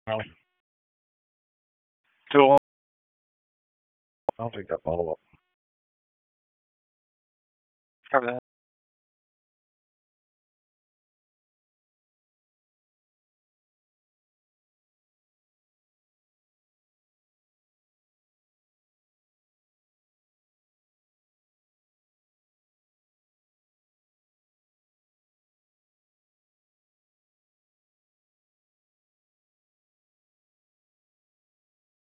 Well, still, I'll take that follow up. Cover that.